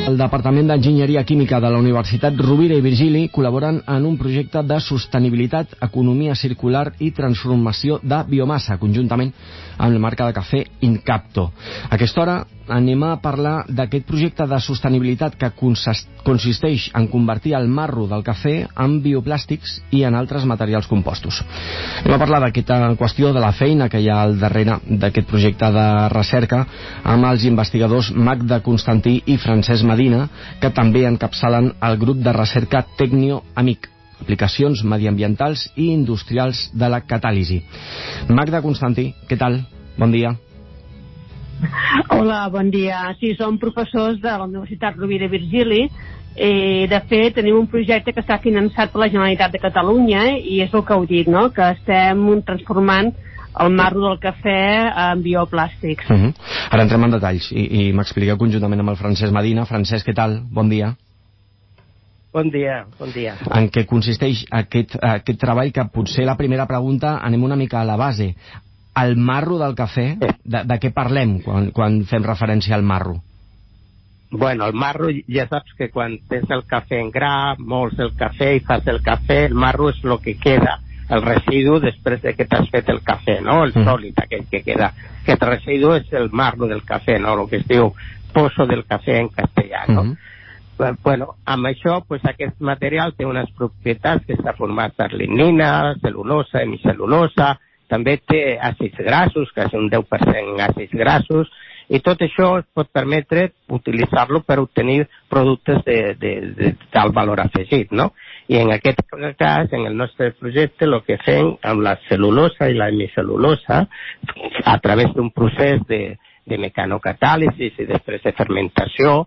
El Departament d'Enginyeria Química de la Universitat Rovira i Virgili col·laboren en un projecte de sostenibilitat, economia circular i transformació de biomassa, conjuntament amb la marca de cafè Incapto. A aquesta hora anem a parlar d'aquest projecte de sostenibilitat que consisteix en convertir el marro del cafè en bioplàstics i en altres materials compostos. Anem a parlar d'aquesta qüestió, de la feina que hi ha al darrere d'aquest projecte de recerca amb els investigadors Magda Constantí i Francesc Medina, que també encapçalen el grup de recerca Tecnio-Amic, aplicacions mediambientals i industrials de la catàlisi. Magda Constantí, què tal? Bon dia. Hola, bon dia. Sí, som professors de la Universitat Rovira i Virgili. De fet, tenim un projecte que està finançat per la Generalitat de Catalunya i és el que heu dit, no?, que estem transformant el marro del cafè en bioplàstics. Ara entrem en detalls i m'expliqueu conjuntament amb el Francesc Medina. Francesc, què tal? Bon dia. Bon dia, bon dia. En què consisteix aquest treball? Que potser la primera pregunta, anem una mica a la base. El marro del cafè, de què parlem quan fem referència al marro? Bueno, el marro, ja saps que quan tens el cafè en gra, mols el cafè i fas el cafè, el marro és el que queda, el residu després de que t'has fet el cafè, no? El sòlid aquell que queda. Aquest residu és el marro del cafè, no? El que es diu pozo del cafè en castellà, no? Bueno, amb això, pues, aquest material té unes propietats que està format per lignina, cel·lulosa, hemicel·lulosa, també té àcids grassos, que és un 10% àcids grassos, i tot això es pot permetre utilitzar-lo per obtenir productes d'alt valor afegit, no? I en aquest cas, en el nostre projecte, el que fem amb la cel·lulosa i la hemicel·lulosa, a través d'un procés de mecanocatàlisi i després de fermentació,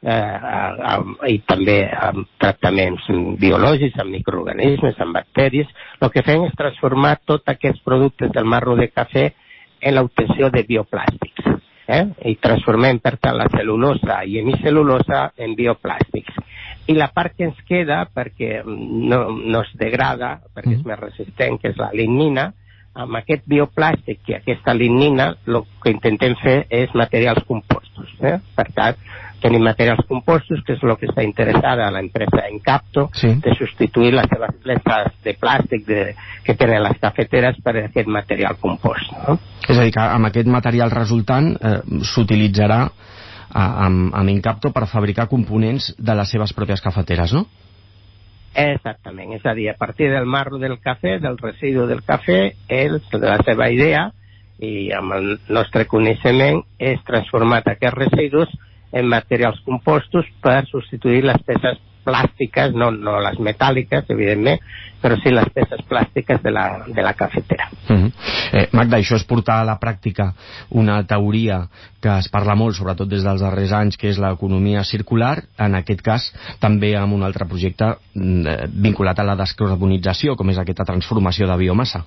i també amb tractaments biològics, amb microorganismes, amb bacteris, el que fem és transformar tots aquests productes del marro de cafè en l'obtenció de bioplàstics. I transformem, per tant, la cel·lulosa i hemicel·lulosa en bioplàstics. I la part que ens queda, perquè no es degrada, perquè és més resistent, que és la lignina, amb aquest bioplàstic i aquesta lignina, el que intentem fer és materials compostos. Per tant, tenim materials compostos, que és el que està interessada a l'empresa Incapto, de substituir les seves peces de plàstic que tenen les cafeteres per aquest material compost. No? És a dir, que amb aquest material resultant s'utilitzarà amb Incapto per fabricar components de les seves pròpies cafeteres, no? Exactament, és a dir, a partir del marro del cafè, del residu del cafè, la seva idea, i amb el nostre coneixement, és transformar aquests residus en materials compostos per substituir les peces plàstiques, no les metàl·liques, evidentment, però sí les peces plàstiques de la cafetera. Magda, això és portar a la pràctica una teoria que es parla molt, sobretot des dels darrers anys, que és l'economia circular, en aquest cas també amb un altre projecte vinculat a la descarbonització, com és aquesta transformació de biomassa.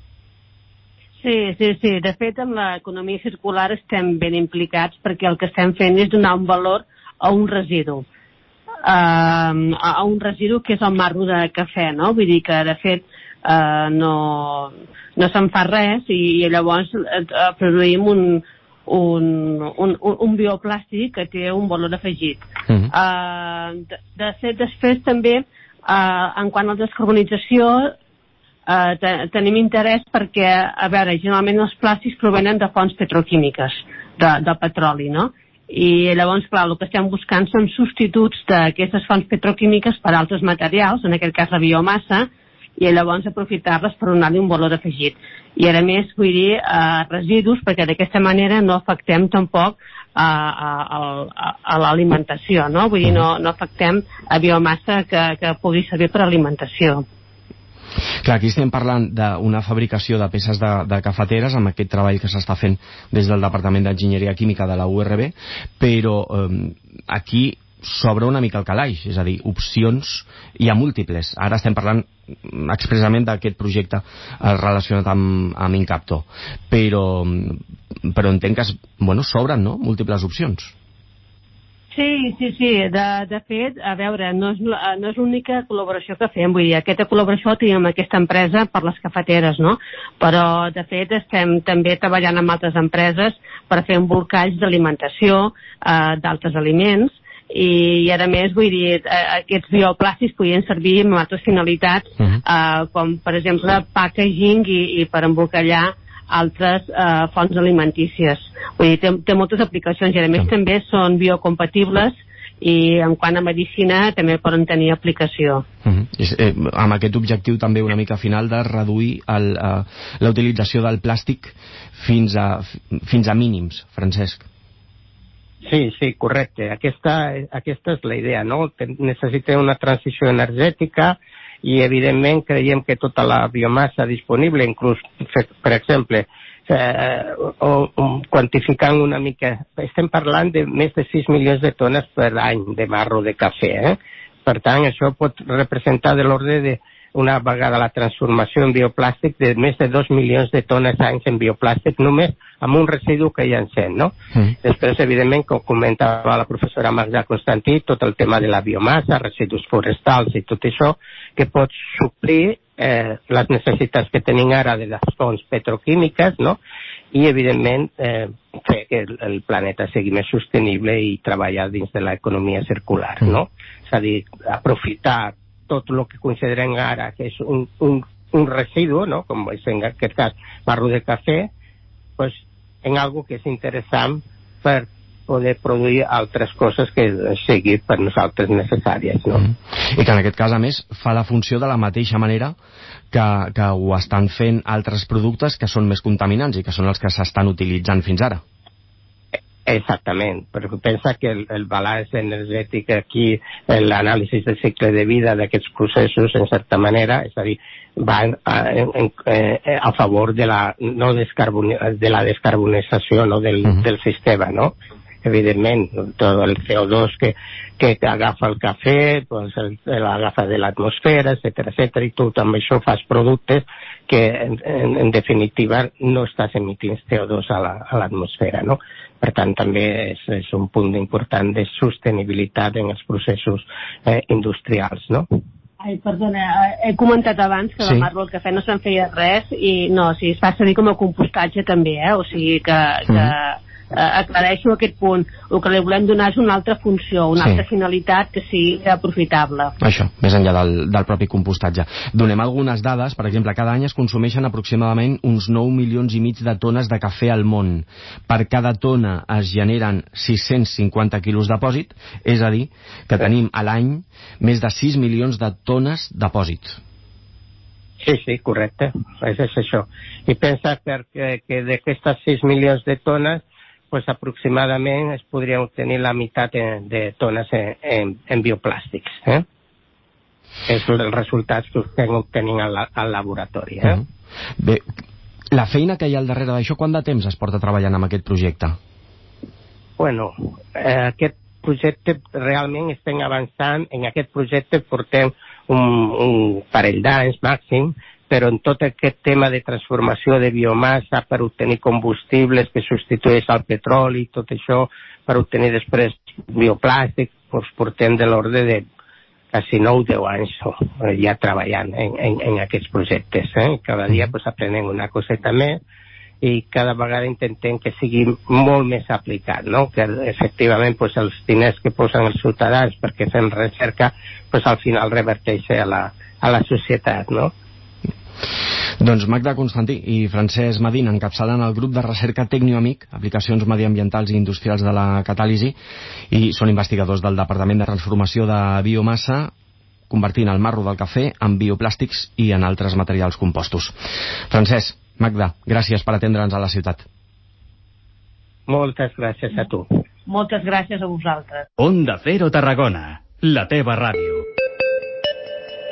Sí. De fet, amb l'economia circular estem ben implicats perquè el que estem fent és donar un valor a un residu. A un residu que és el marro de cafè, no? Vull dir que, de fet, no se'n fa res i llavors produïm un bioplàstic que té un valor afegit. De fet, després també, en quant a la descarbonització, tenim interès perquè, a veure, generalment els plàstics provenen de fonts petroquímiques, de petroli, no? I llavors, clar, el que estem buscant són substituts d'aquestes fonts petroquímiques per altres materials, en aquest cas la biomassa, i llavors aprofitar-les per donar-li un valor afegit. I a més, vull dir, residus, perquè d'aquesta manera no afectem tampoc a l'alimentació, no? Vull dir, no afectem a biomassa que pugui servir per alimentació. Clar, aquí estem parlant d'una fabricació de peces de cafeteres amb aquest treball que s'està fent des del Departament d'Enginyeria Química de la URB, però aquí s'obre una mica el calaix, és a dir, opcions hi ha múltiples. Ara estem parlant expressament d'aquest projecte relacionat amb Incapto, però entenc que s'obren, no?, múltiples opcions. Sí. De fet, a veure, no és l'única col·laboració que fem. Vull dir, aquesta col·laboració la tenim amb aquesta empresa per les cafeteres, no? Però, de fet, estem també treballant amb altres empreses per fer embolcalls d'alimentació, d'altres aliments, i a més, vull dir, aquests bioplàstics podien servir amb altres finalitats, com per exemple packaging i per embolcallar altres fonts alimentícies. Vull dir, té moltes aplicacions i a més també són biocompatibles i en quant a medicina també poden tenir aplicació. Amb aquest objectiu també una mica final de reduir la utilització del plàstic fins a mínims, Francesc. Sí, correcte. Aquesta és la idea, no? Necessitem una transició energètica i evidentment creiem que tota la biomassa disponible, inclús, per exemple, quantificant una mica, estem parlant de més de 6 milions de tones per any de marro de cafè, Per tant, això pot representar de l'ordre de una vegada la transformació en bioplàstic de més de 2 milions de tones anys en bioplàstic només amb un residu que llancem, no? Després, evidentment, com comentava la professora Magda Constantí, tot el tema de la biomassa, residus forestals i tot això, que pot suplir les necessitats que tenim ara de les fonts petroquímiques, no? I, evidentment, fer que el planeta sigui més sostenible i treballar dins de l'economia circular, no? És a dir, aprofitar tot el que considerem ara que és un residu, no? Com és en aquest cas marro de cafè, pues, en algo que és interessant per poder produir altres coses que siguin per nosaltres necessàries, no? I que en aquest cas, a més, fa la funció de la mateixa manera que ho estan fent altres productes que són més contaminants i que són els que s'estan utilitzant fins ara. Exactament, perquè pensa que el balanç energètic aquí, l'anàlisi del cicle de vida d'aquests processos, en certa manera, és a dir, van a favor de la descarbonització, no, del sistema, no? Evidentment, tot el CO2 que agafa el cafè, pues, l'agafa de l'atmosfera, etcètera, i tu amb això fas productes que en definitiva no estàs emitint CO2 a l'atmosfera, no? Per tant, també és un punt important de sostenibilitat en els processos industrials, no? Ai, perdona, he comentat abans que la marro al cafè no se'n feia res i no, o sigui, es fa servir com a compostatge també, o sigui que aclareixo aquest punt. El que li volem donar és una altra funció, una altra finalitat que sigui aprofitable. Això, més enllà del propi compostatge. Donem algunes dades. Per exemple, cada any es consumeixen aproximadament uns 9 milions i mig de tones de cafè al món. Per cada tona es generen 650 quilos de depòsit, és a dir, que tenim a l'any més de 6 milions de tones depòsits. Sí, correcte. És això. I pensa que d'aquestes 6 milions de tones pues aproximadament es podria obtenir la meitat de tones en bioplàstics. És els resultats que estem obtenint al laboratori. Bé, la feina que hi ha al darrere d'això, quant de temps es porta treballant amb aquest projecte? Bueno, aquest projecte realment estem avançant. En aquest projecte portem un parell d'anys màxim, però en tot aquest tema de transformació de biomassa per obtenir combustibles que substitueix al petroli, tot això, per obtenir després bioplàstic, doncs portem de l'ordre de quasi 9-10 anys ja treballant en aquests projectes. Cada dia pues, aprenem una coseta més i cada vegada intentem que sigui molt més aplicat, no? Que efectivament pues, els diners que posen els ciutadans perquè fem recerca pues, al final reverteix a la societat, no? Doncs Magda Constantí i Francesc Madín encapçalen el grup de recerca Tecnioamic, aplicacions mediambientals i industrials de la catàlisi, i són investigadors del Departament de Transformació de Biomassa, convertint el marro del cafè en bioplàstics i en altres materials compostos. Francesc, Magda, gràcies per atendre'ns a la ciutat. Moltes gràcies a tu. Moltes gràcies a vosaltres. Onda Cero Tarragona, la teva ràdio.